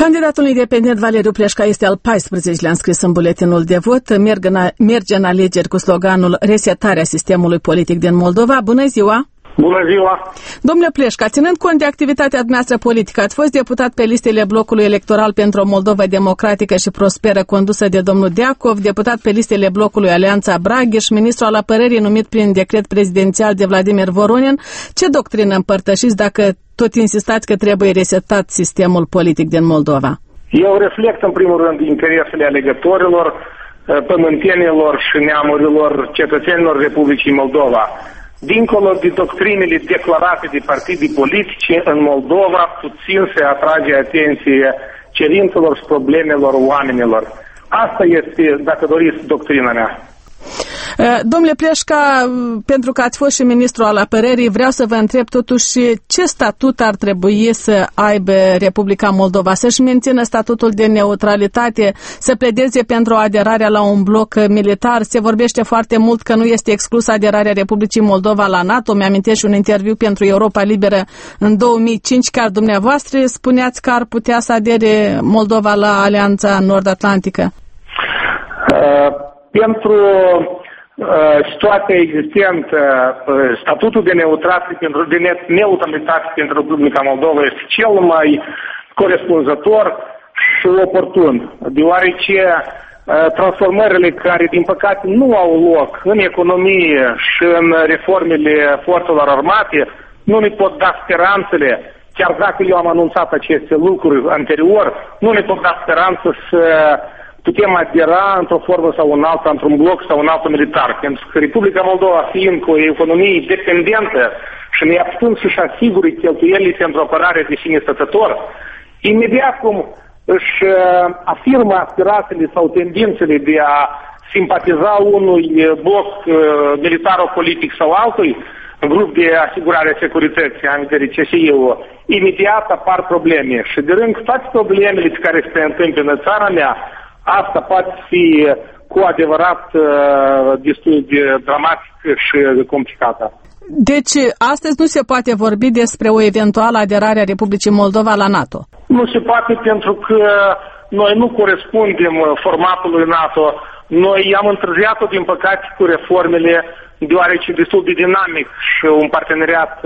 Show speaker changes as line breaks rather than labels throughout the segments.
Candidatul independent Valeriu Pleșca este al 14-lea înscris în buletinul de vot. Merge în alegeri cu sloganul Resetarea sistemului politic din Moldova. Bună ziua!
Bună ziua!
Domnule Pleșca, ținând cont de activitatea dumneavoastră politică, ați fost deputat pe listele blocului electoral pentru o Moldova democratică și prosperă condusă de domnul Deacov, deputat pe listele blocului Alianța Braghiș, ministru al apărării numit prin decret prezidențial de Vladimir Voronin. Ce doctrină împărtășiți dacă tot insistați că trebuie resetat sistemul politic din Moldova?
Eu reflect în primul rând interesele alegătorilor, pământenilor și neamurilor cetățenilor Republicii Moldova. Dincolo de doctrinele declarate de partide politice, în Moldova puțin se atrage atenție cerințelor și problemelor oamenilor. Asta este, dacă doriți, doctrina mea.
Domnule Pleșca, pentru că ați fost și ministru al apărării, vreau să vă întreb totuși ce statut ar trebui să aibă Republica Moldova, să-și mențină statutul de neutralitate, să pledeze pentru aderarea la un bloc militar. Se vorbește foarte mult că nu este exclusă aderarea Republicii Moldova la NATO. Mi-amintesc și un interviu pentru Europa Liberă în 2005, chiar dumneavoastră spuneați că ar putea să adere Moldova la Alianța Nord-Atlantică.
Pentru situația existentă, statutul de neutralitate pentru Republica Moldova este cel mai corespunzător și oportun, deoarece transformările care, din păcate, nu au loc în economie și în reformele forțelor armate nu ne pot da speranțele, chiar dacă eu am anunțat aceste lucruri anterior, nu ne pot da speranță să putem adera într-o formă sau în alta, într-un bloc sau în altul militar. Pentru că Republica Moldova, fiind cu o economie dependentă și neaptând să-și asigure cheltuielile pentru apărare de sine stătător, imediat cum își afirmă aspirațiile sau tendințele de a simpatiza unui bloc militar-politic sau altui, grup de asigurare a securității, aminteri CSI-ul, imediat apar probleme. Și de rând toate problemele care se întâmplă în țara mea, asta poate fi cu adevărat destul de dramatică și complicată.
Deci, astăzi nu se poate vorbi despre o eventuală aderare a Republicii Moldova la NATO?
Nu se poate pentru că noi nu corespundem formatului NATO. Noi am întârziat-o, din păcate, cu reformele, deoarece destul de dinamic și un parteneriat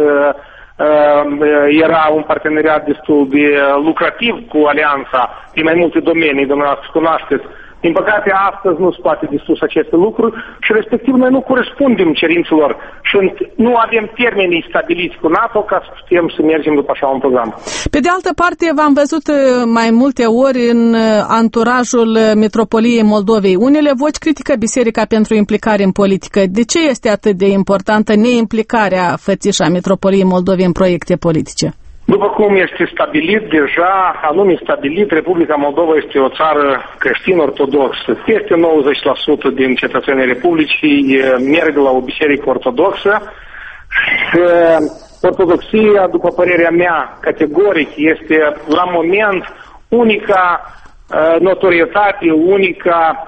era un parteneriat destul de lucrativ cu Alianța din mai multe domenii, dumneavoastră cunoașteți. Din păcate, astăzi nu se poate discuta aceste lucruri și respectiv noi nu corespundem cerințelor și nu avem termenii stabiliți cu NATO ca să putem să mergem după așa un program.
Pe de altă parte, v-am văzut mai multe ori în anturajul Metropoliei Moldovei. Unele voci critică biserica pentru implicare în politică. De ce este atât de importantă neimplicarea fățișa Metropoliei Moldovei în proiecte politice?
După cum este stabilit deja, anume stabilit, Republica Moldova este o țară creștin-ortodoxă. Peste 90% din cetățenii Republicii merg la o biserică ortodoxă și ortodoxia, după părerea mea, categoric, este la moment unica notorietate, unica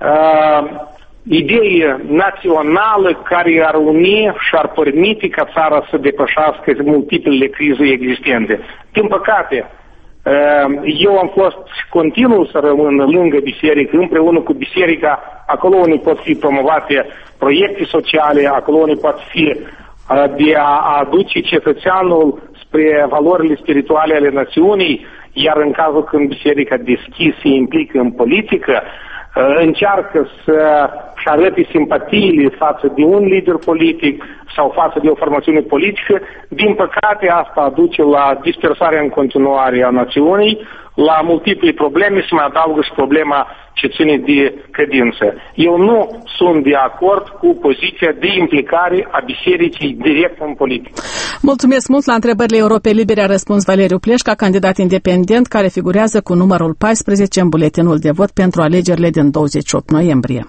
idee națională care ar uni și ar permite ca țara să depășească multiplele crize existente. Din păcate, eu am fost continuu să rămân lângă biserică, împreună cu biserica, acolo unde pot fi promovate proiecte sociale, acolo unde pot fi de a aduce cetățeanul spre valorile spirituale ale națiunii, iar în cazul când biserica deschis se implică în politică, încearcă să-și arăte simpatiile față de un lider politic sau față de o formațiune politică, din păcate asta aduce la dispersarea în continuare a națiunii, la multiple probleme, se mai adaugă și problema ce ține de credință. Eu nu sunt de acord cu poziția de implicare a bisericii direct în politică.
Mulțumesc mult. La întrebările Europei Libere a răspuns Valeriu Pleșca, candidat independent care figurează cu numărul 14 în buletinul de vot pentru alegerile din 28 noiembrie.